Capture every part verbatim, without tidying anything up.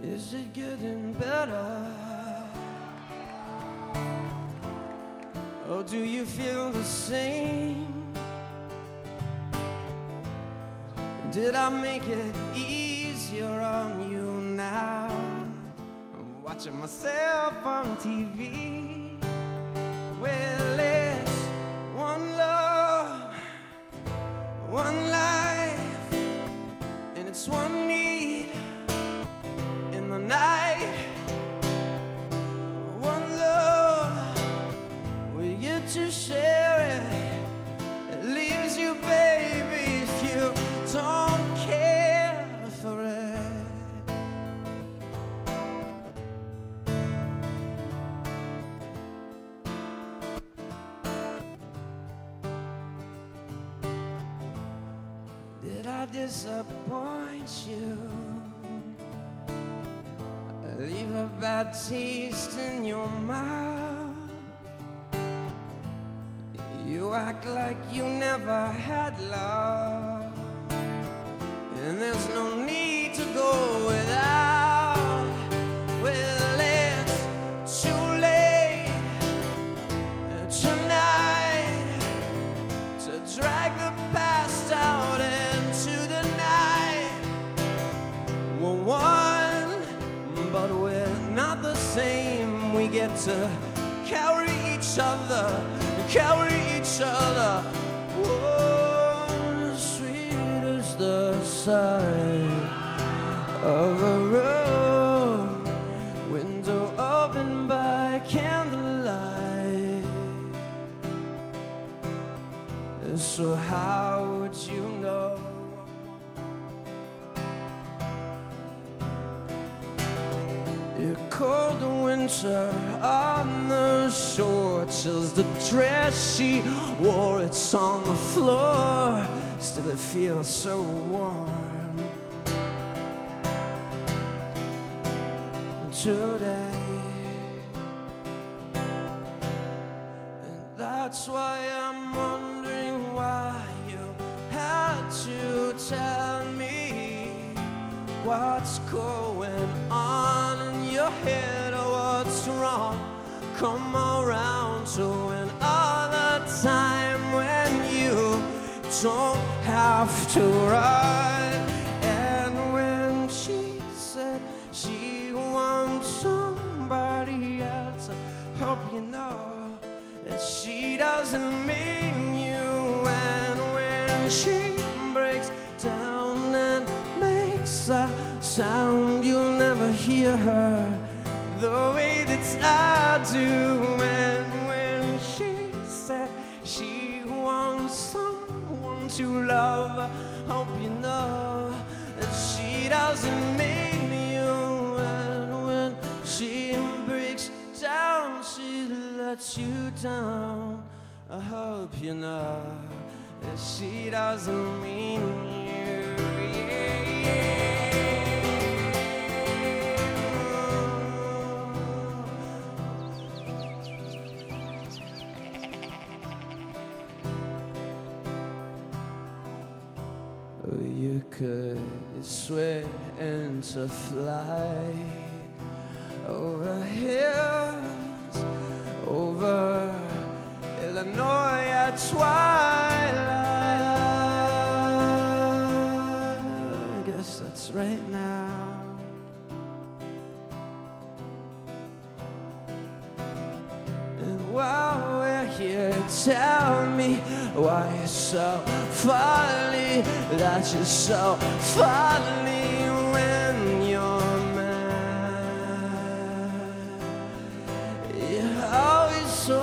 Is it getting better? Or do you feel the same? Did I make it easier on you now? I'm watching myself on T V. Well, it's one love, one life, and it's one need in the night. One love, we get to share it. It leaves you, baby, if you don't care for it. Did I disappoint you? Leave a bad taste in your mouth. You act like you never had love, and there's no need to go without. Well, it's too late tonight to drag the past out into the night. We're one, but we're not the same. We get to carry each other, carry each other. Oh, sweet as the sight of a road, window open by candlelight. So how would you know? Your cold winter on the shore chills the dress she wore. It's on the floor, still it feels so warm today. And that's why I'm wondering why you had to tell me what's going on in your head or what's wrong. Come around to another time when you don't have to run. And when she said she wants somebody else, I hope you know that she doesn't mean you. And when she breaks down and makes a sound, you'll never hear her the way that I do. And when she said she wants someone to love, I hope you know that she doesn't mean you. And when she breaks down, she lets you down, I hope you know that she doesn't mean you. Yeah, yeah. You could swim into flight over hills, over Illinois at twilight. I guess that's right now. And while we're here, tell me why you're so funny, that you're so funny when you're mad. You're always so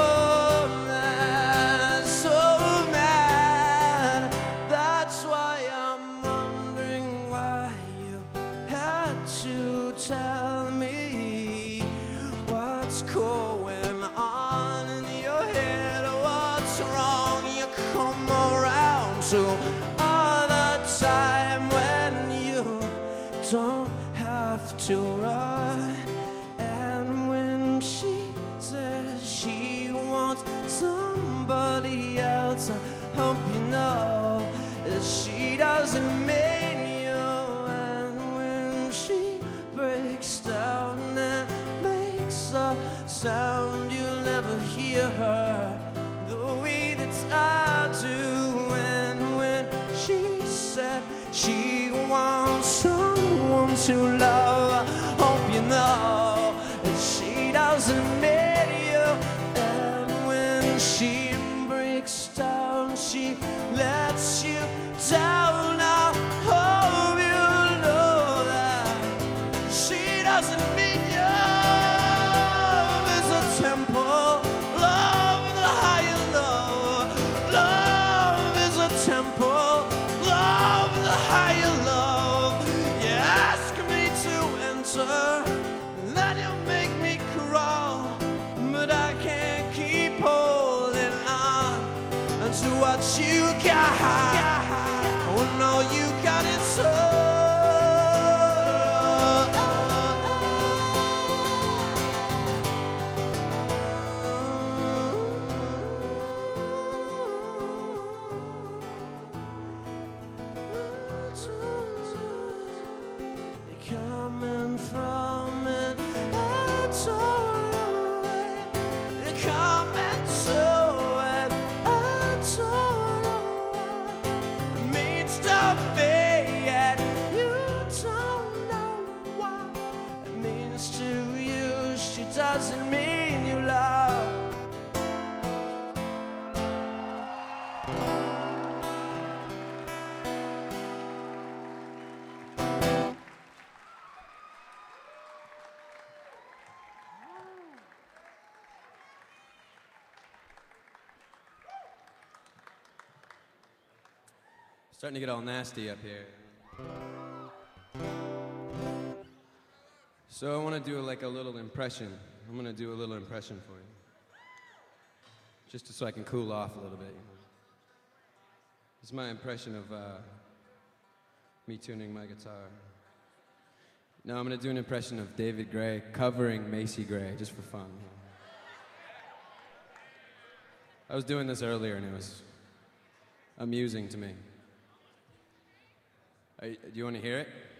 mad, so mad. That's why I'm wondering why you had to tell me what's going on in your head, what's wrong. You come around to other time when you don't have to run. And when she says she wants somebody else, I hope you know that she doesn't mean you. And when she breaks a sound you'll never hear her the way that I do. And when she said she wants someone to love, I hope you know that she doesn't need you. And when she breaks down, she lets you down. I hope you know that she doesn't mean you. Love is a temple, love the higher love. Love is a temple, love the higher love. You ask me to enter, then you make me crawl, but I can't keep holding on to what you got. When all you got is love. Coming from it, it's all away. Coming to it, it's all away. It means nothing, yet you don't know what it means to you. She doesn't mean you love. Starting to get all nasty up here. So I want to do like a little impression. I'm going to do a little impression for you. Just so I can cool off a little bit. You know. It's my impression of uh, me tuning my guitar. Now I'm going to do an impression of David Gray covering Macy Gray, just for fun. You know. I was doing this earlier and it was amusing to me. Are you, do you want to hear it?